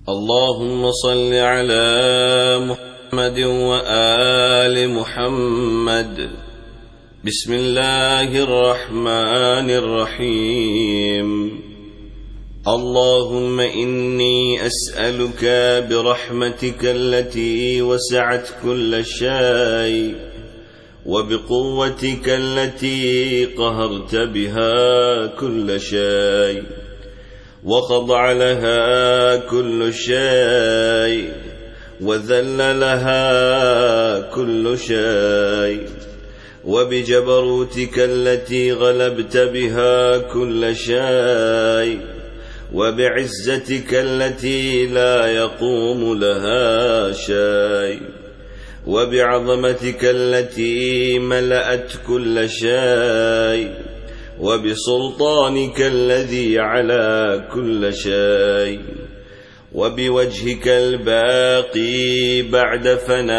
اللهم صل على محمد وآل محمد. بسم الله الرحمن الرحيم. اللهم إني أسألك برحمتك التي وسعت كل شيء وبقوتك التي قهرت بها كل شيء وخضع لها كل شيء وذل لها كل شيء، وبجبروتك التي غلبت بها كل شيء، وبعزتك التي لا يقوم لها شيء، وبعظمتك التي ملأت كل شيء، وبسلطانك الذي على كل شيء، وبوجهك الباقي بعد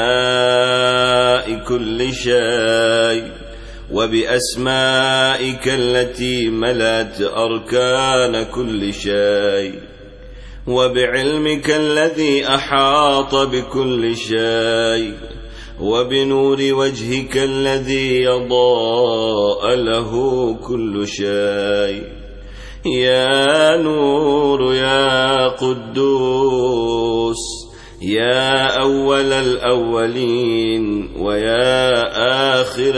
فناء كل شيء، وبأسمائك التي ملأت أركان كل شيء، وبعلمك الذي أحاط بكل شيء، وبنور وجهك الذي يضاء له كل شيء. يا نور يا قدوس، يا أول الأولين ويا آخر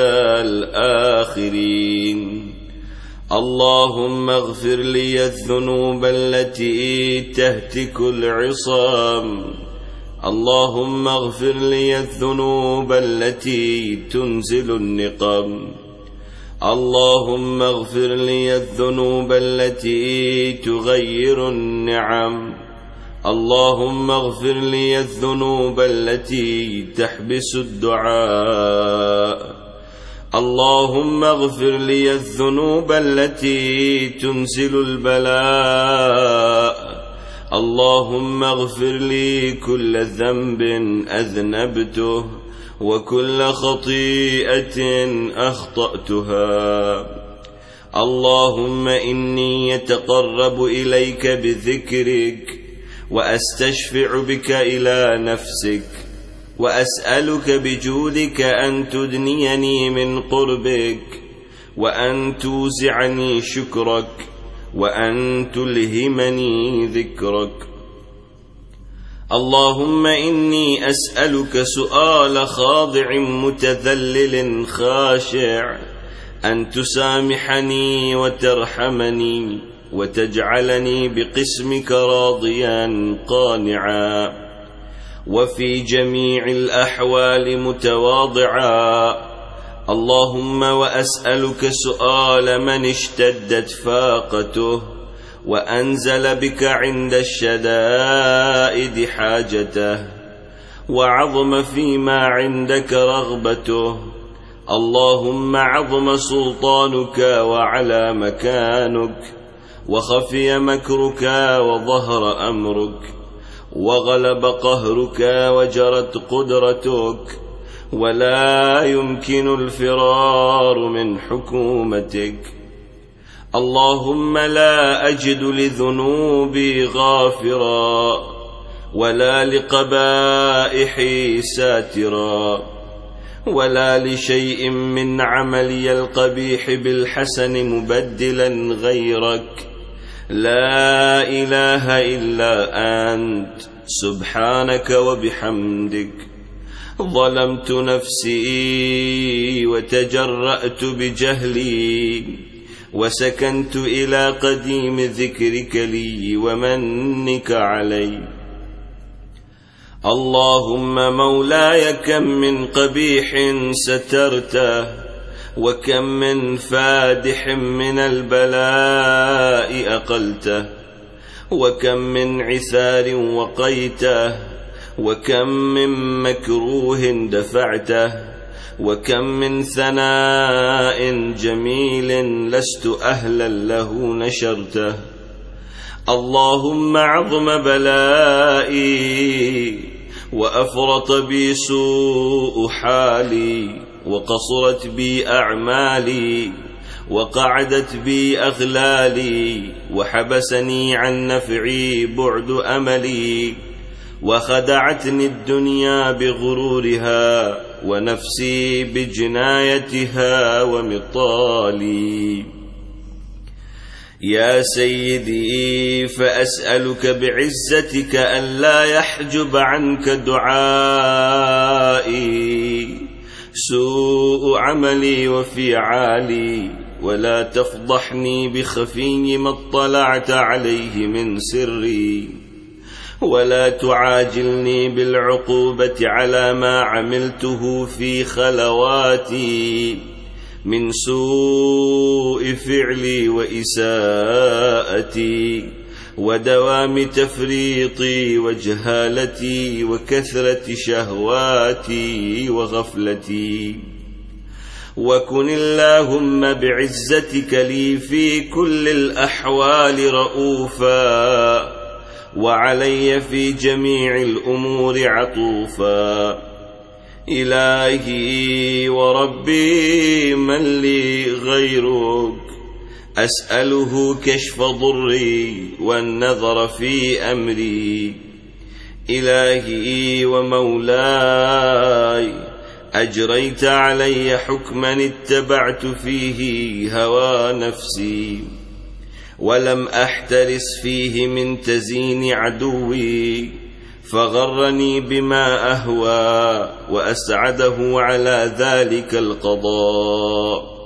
الآخرين. اللهم اغفر لي الذنوب التي تهتك العصام، اللهم اغفر لي الذنوب التي تنزل النقم، اللهم اغفر لي الذنوب التي تغير النعم، اللهم اغفر لي الذنوب التي تحبس الدعاء، اللهم اغفر لي الذنوب التي تنزل البلاء، اللهم اغفر لي كل ذنب أذنبته وكل خطيئة أخطأتها. اللهم إني أتقرب إليك بذكرك وأستشفع بك إلى نفسك، وأسألك بجودك أن تدنيني من قربك، وأن توزعني شكرك، وأن تلهمني ذكرك. اللهم إني أسألك سؤال خاضع متذلل خاشع، أن تسامحني وترحمني وتجعلني بقسمك راضيا قانعا، وفي جميع الأحوال متواضعا. اللهم وأسألك سؤال من اشتدت فاقته وأنزل بك عند الشدائد حاجته، وعظم فيما عندك رغبته. اللهم عظم سلطانك وعلى مكانك، وخفي مكرك وظهر أمرك، وغلب قهرك وجرت قدرتك، ولا يمكن الفرار من حكومتك. اللهم لا أجد لذنوبي غافرا، ولا لقبائحي ساترا، ولا لشيء من عملي القبيح بالحسن مبدلا غيرك. لا إله إلا أنت سبحانك وبحمدك. ظلمت نفسي وتجرأت بجهلي، وسكنت إلى قديم ذكرك لي ومنك علي. اللهم مولاي كم من قبيح سترته، وكم من فادح من البلاء أقلته، وكم من عثار وقيته، وكم من مكروه دفعته، وكم من ثناء جميل لست أهلا له نشرته. اللهم عظم بلائي وأفرط بي سوء حالي، وقصرت بي أعمالي، وقعدت بي أغلالي، وحبسني عن نفعي بعد أملي، وخدعتني الدنيا بغرورها، ونفسي بجنايتها ومطالي. يا سيدي فأسألك بعزتك ألا يحجب عنك دعائي سوء عملي وفعالي، ولا تفضحني بخفي ما اطلعت عليه من سري، ولا تعاجلني بالعقوبة على ما عملته في خلواتي من سوء فعلي وإساءتي، ودوام تفريطي وجهالتي، وكثرة شهواتي وغفلتي. وكن اللهم بعزتك لي في كل الأحوال رؤوفا، وعلي في جميع الأمور عطوفا. إلهي وربي من لي غيرك، أسأله كشف ضري والنظر في أمري. إلهي ومولاي، أجريت علي حكما اتبعت فيه هوى نفسي، ولم أحترس فيه من تزيين عدوي، فغرني بما أهوى وأسعده على ذلك القضاء.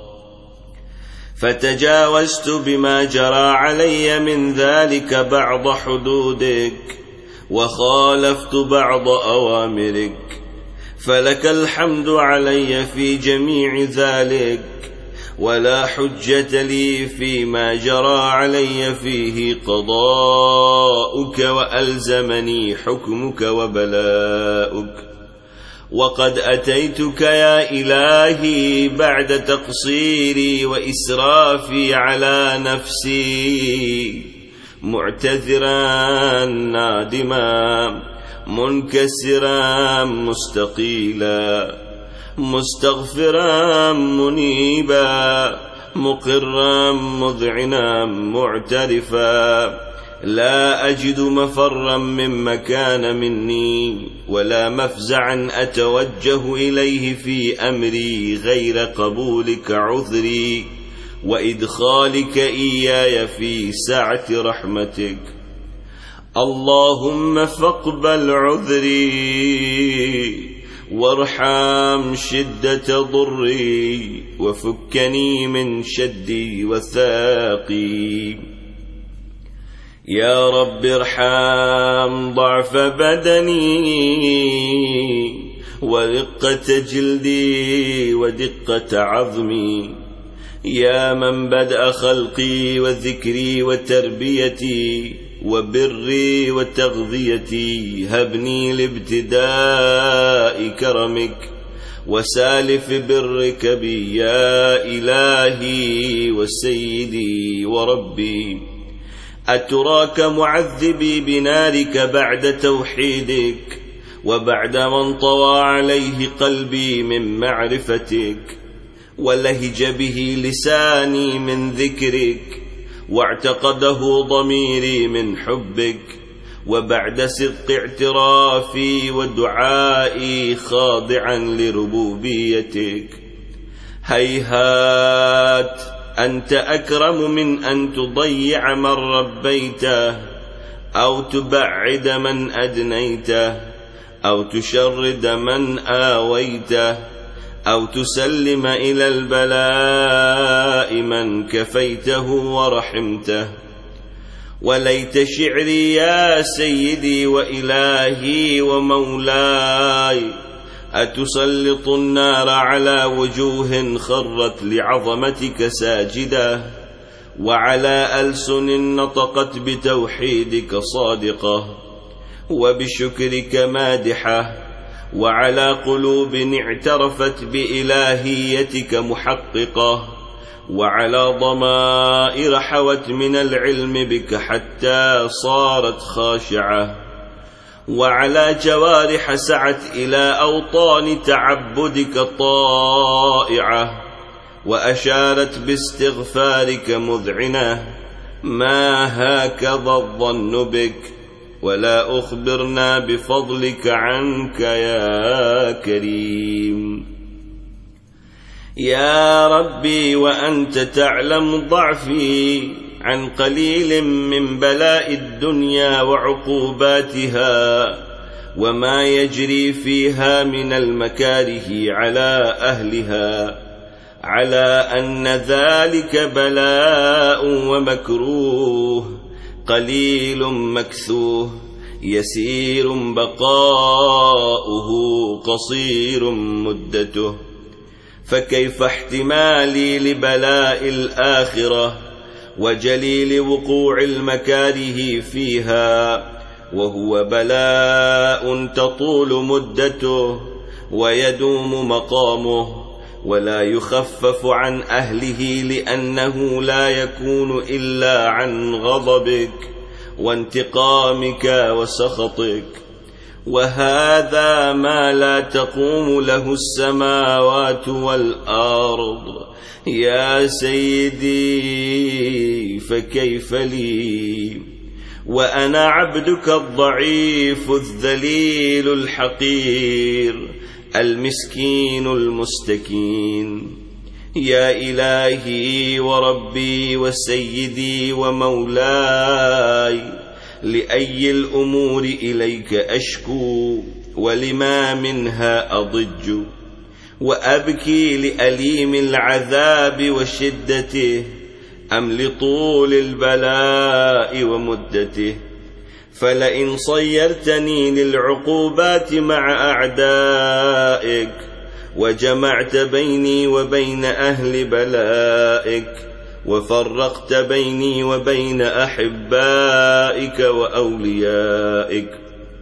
فتجاوزت بما جرى علي من ذلك بعض حدودك، وخالفت بعض أوامرك، فلك الحمد علي في جميع ذلك، ولا حجة لي فيما جرى علي فيه قضاؤك وألزمني حكمك وبلاؤك. وقد أتيتك يا إلهي بعد تقصيري وإسرافي على نفسي، معتذرا نادما منكسرا مستقيلا، مستغفرا منيبا، مقرا مذعنا معترفا، لا أجد مفرا من مكان مني، ولا مفزعا أتوجه إليه في أمري غير قبولك عذري وإدخالك إياي في سعة رحمتك. اللهم فاقبل عذري، وارحم شدة ضري، وفكني من شدي وثاقي. يا رب ارحم ضعف بدني، ورقة جلدي، ودقة عظمي. يا من بدأ خلقي وذكري وتربيتي وبري وتغذيتي، هبني لابتداء كرمك وسالف برك بي يا إلهي وسيدي وربي. أتراك معذبي بنارك بعد توحيدك، وبعد من طوى عليه قلبي من معرفتك، ولهج به لساني من ذكرك، واعتقده ضميري من حبك، وبعد صدق اعترافي ودعائي خاضعا لربوبيتك. هيهات، أنت أكرم من أن تضيع من ربيته، أو تبعد من أدنيته، أو تشرد من آويته، أو تسلم إلى البلاء من كفيته ورحمته. وليت شعري يا سيدي وإلهي ومولاي، أتسلط النار على وجوه خرت لعظمتك ساجدة، وعلى ألسن نطقت بتوحيدك صادقة، وبشكرك مادحة، وعلى قلوب اعترفت بإلهيتك محققة، وعلى ضمائر حوت من العلم بك حتى صارت خاشعة، وعلى جوارح سعت إلى أوطان تعبدك طائعة، وأشارت باستغفارك مذعنة: ما هكذا الظن بك، ولا أخبرنا بفضلك عنك يا كريم. يا ربي وأنت تعلم ضعفي عن قليل من بلاء الدنيا وعقوباتها وما يجري فيها من المكاره على أهلها، على أن ذلك بلاء ومكروه قليل مكثوه يسير بقاؤه قصير مدته، فكيف احتمالي لبلاء الآخرة وجليل وقوع المكاره فيها، وهو بلاء تطول مدته ويدوم مقامه ولا يخفف عن أهله، لأنه لا يكون إلا عن غضبك وانتقامك وسخطك، وهذا ما لا تقوم له السماوات والأرض يا سيدي، فكيف لي وأنا عبدك الضعيف الذليل الحقير المسكين المستكين. يا إلهي وربي وسيدي ومولاي، لأي الأمور إليك أشكو، ولما منها أضج، وأبكي لأليم العذاب وشدته أم لطول البلاء ومدته؟ فلئن صيرتني للعقوبات مع أعدائك وجمعت بيني وبين أهل بلائك وفرقت بيني وبين أحبائك وأوليائك،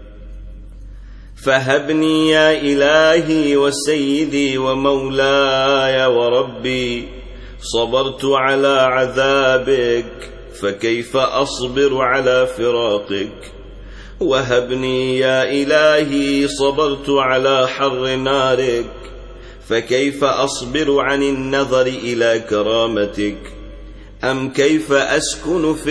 فهبني يا إلهي وسيدي ومولاي وربي، صبرت على عذابك فكيف أصبر على فراقك، وهبني يا إلهي صبرت على حر نارك فكيف أصبر عن النظر إلى كرامتك، أم كيف أسكن في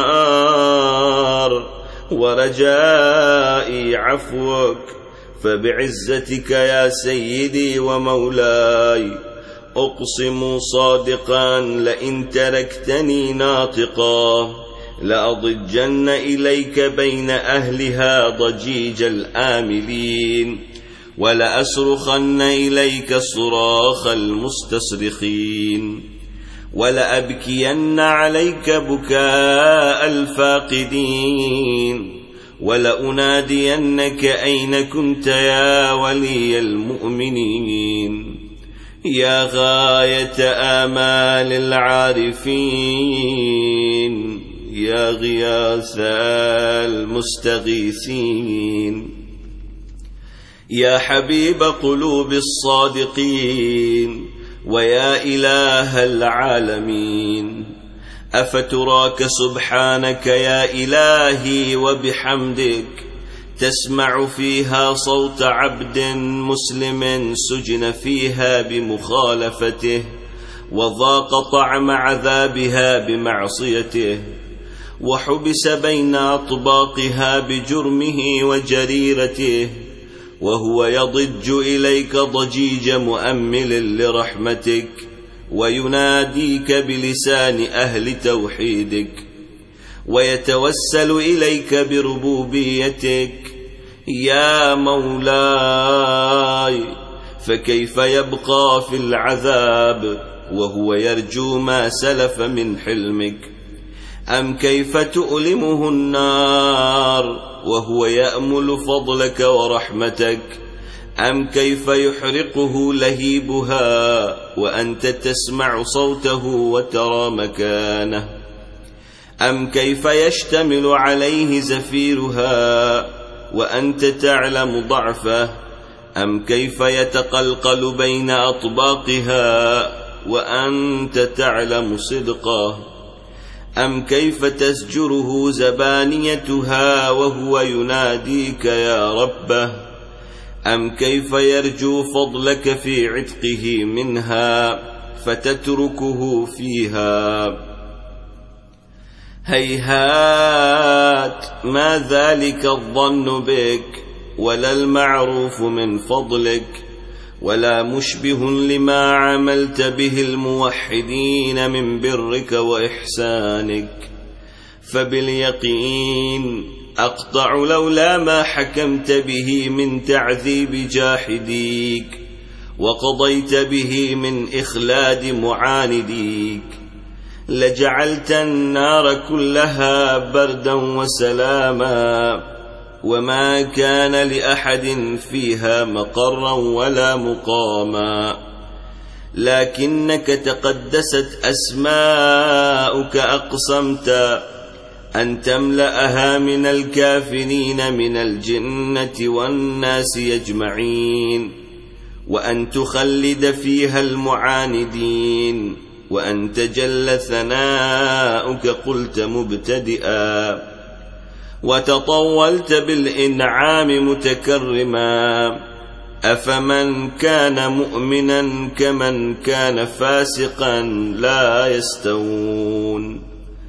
النار ورجائي عفوك، فبعزتك يا سيدي ومولاي أقسم صادقا لئن تركتني ناطقا لأضجن إليك بين أهلها ضجيج الآملين، ولأصرخن إليك صراخ المستصرخين، ولأبكين عليك بكاء الفاقدين، ولأنادينك أين كنت يا ولي المؤمنين. يا غاية آمال العارفين، يا غياث المستغيثين، يا حبيب قلوب الصادقين، ويا إله العالمين، أفتراك سبحانك يا إلهي وبحمدك تسمع فيها صوت عبد مسلم سجن فيها بمخالفته وذاق طعم عذابها بمعصيته، وحبس بين أطباقها بجرمه وجريرته، وهو يضج إليك ضجيج مؤمل لرحمتك ويناديك بلسان أهل توحيدك ويتوسل إليك بربوبيتك يا مولاي، فكيف يبقى في العذاب وهو يرجو ما سلف من حلمك؟ أم كيف تؤلمه النار وهو يأمل فضلك ورحمتك؟ أم كيف يحرقه لهيبها وأنت تسمع صوته وترى مكانه؟ أم كيف يشتمل عليه زفيرها وأنت تعلم ضعفه؟ أم كيف يتقلقل بين أطباقها وأنت تعلم صدقه؟ أم كيف تزجره زبانيتها وهو يناديك يا ربه؟ أم كيف يرجو فضلك في عتقه منها فتتركه فيها. هيهات ما ذلك الظن بك، ولا المعروف من فضلك، ولا مشبه لما عملت به الموحدين من برك وإحسانك. فباليقين أقطع لولا ما حكمت به من تعذيب جاحديك، وقضيت به من إخلاد معانديك، لجعلت النار كلها بردا وسلاما، وما كان لأحد فيها مقرا ولا مقاما. لكنك تقدست أسماؤك أقسمت أن تملأها من الكافرين من الجنة والناس يجمعين، وأن تخلد فيها المعاندين، وأن تجل ثناؤك قلت مبتدئا، وتطولت بالإنعام متكرما. أفمن كان مؤمنا كمن كان فاسقا لا يستوون.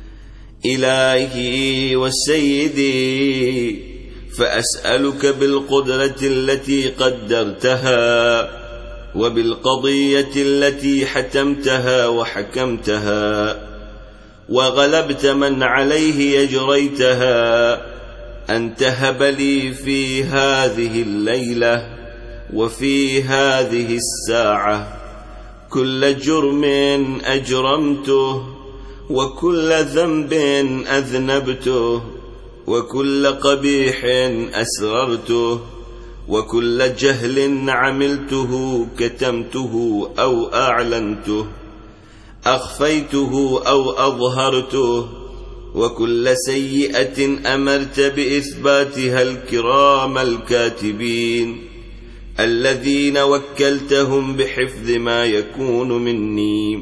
إلهي وسيدي، فأسألك بالقدرة التي قدرتها، وبالقضية التي حتمتها وحكمتها، وغلبت من عليه يجريتها، أن تهب لي في هذه الليلة وفي هذه الساعة كل جرم أجرمته، وكل ذنب أذنبته، وكل قبيح أسررته، وكل جهل عملته كتمته أو أعلنته، أخفيته أو أظهرته، وكل سيئة أمرت بإثباتها الكرام الكاتبين الذين وكلتهم بحفظ ما يكون مني،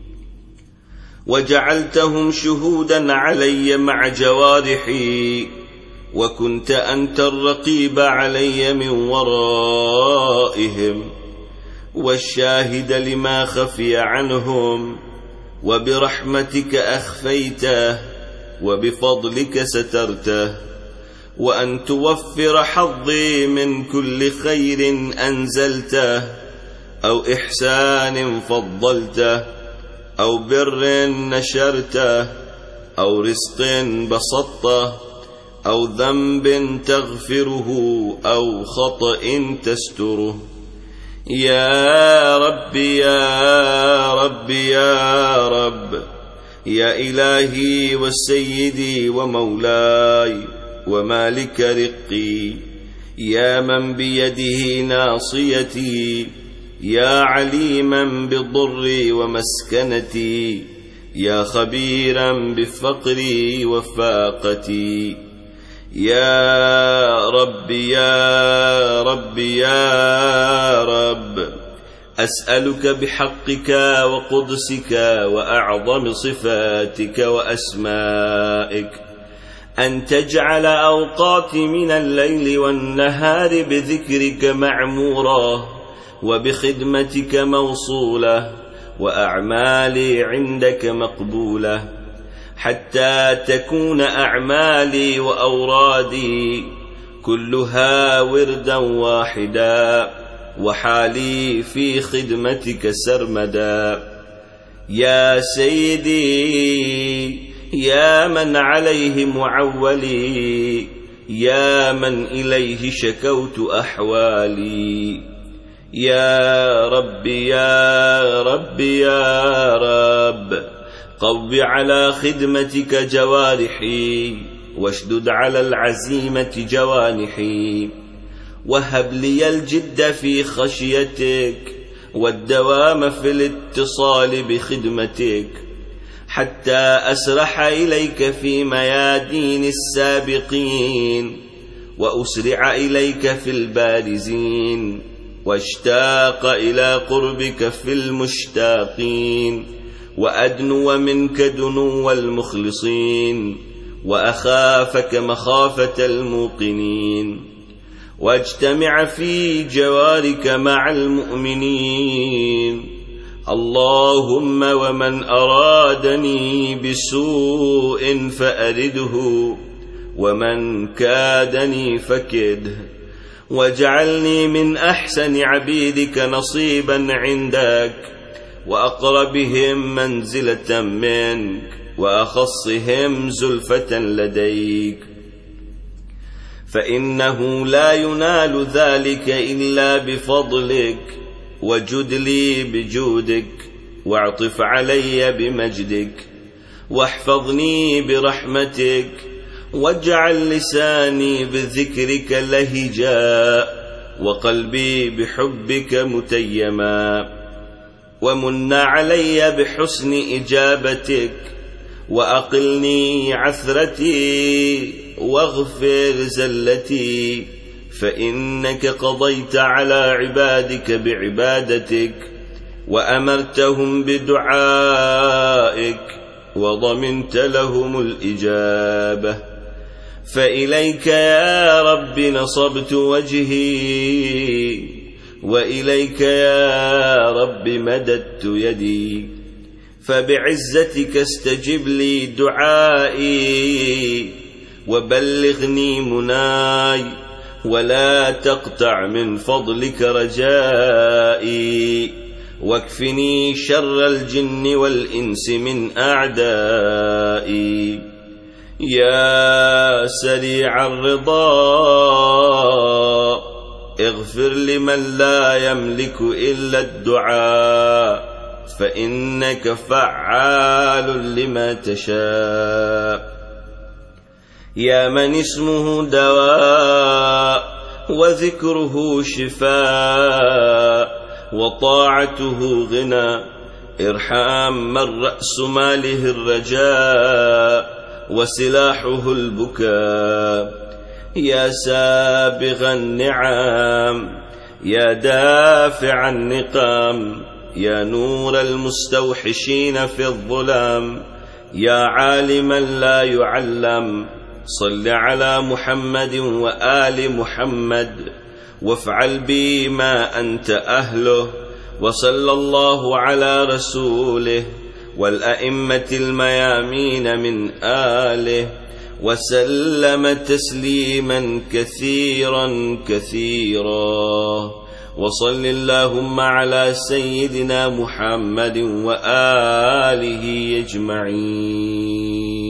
وجعلتهم شهودا علي مع جوارحي، وكنت أنت الرقيب علي من ورائهم، والشاهد لما خفي عنهم، وبرحمتك أخفيته، وبفضلك سترته، وأن توفر حظي من كل خير أنزلته، أو إحسان فضلته، أو بر نشرته، أو رزق بسطته، أو ذنب تغفره، أو خطأ تستره. يا رب يا رب يا رب، يا إلهي وسيدي ومولاي ومالك رقي، يا من بيده ناصيتي، يا عليما بالضر ومسكنتي، يا خبيرا بفقري وفاقتي. يا رب يا رب يا رب، أسألك بحقك وقدسك وأعظم صفاتك وأسمائك أن تجعل أوقاتي من الليل والنهار بذكرك معمورة، وبخدمتك موصولة، وأعمالي عندك مقبولة، حتى تكون أعمالي وأورادي كلها وردا واحدا، وحالي في خدمتك سرمدا. يا سيدي، يا من عليه معولي، يا من إليه شكوت أحوالي. يا رب يا رب يا رب، قو على خدمتك جوارحي، واشدد على العزيمة جوانحي، وهب لي الجد في خشيتك، والدوام في الاتصال بخدمتك، حتى أسرح إليك في ميادين السابقين، وأسرع إليك في البارزين، واشتاق إلى قربك في المشتاقين، وأدنو منك دنو المخلصين، وأخافك مخافة الموقنين، واجتمع في جوارك مع المؤمنين. اللهم ومن أرادني بسوء فأرده ومن كادني فكده واجعلني من أحسن عبيدك نصيبا عندك وأقربهم منزلة منك وأخصهم زلفة لديك، فإنه لا ينال ذلك إلا بفضلك، وجد لي بجودك واعطف علي بمجدك، واحفظني برحمتك، واجعل لساني بذكرك لهجا وقلبي بحبك متيما، ومن علي بحسن إجابتك، وأقلني عثرتي واغفر زلتي، فإنك قضيت على عبادك بعبادتك وأمرتهم بدعائك وضمنت لهم الإجابة، فإليك يا رب نصبت وجهي وإليك يا رب مددت يدي، فبعزتك استجب لي دعائي وبلغني مناي، ولا تقطع من فضلك رجائي، واكفني شر الجن والإنس من أعدائي. يا سريع الرضا اغفر لمن لا يملك إلا الدعاء، فإنك فعال لما تشاء. يا من اسمه دواء وذكره شفاء وطاعته غنى، ارحم من رأس ماله الرجاء وسلاحه البكاء. يا سابغ النعم يا دافع النقام، يا نور المستوحشين في الظلام، يا عالما لا يعلم، صل على محمد وآل محمد، وافعل بي ما أنت أهله، وصلى الله على رسوله والأئمة الميامين من آله، وسلم تسليما كثيرا كثيرا. وصل اللهم على سيدنا محمد وآله أجمعين.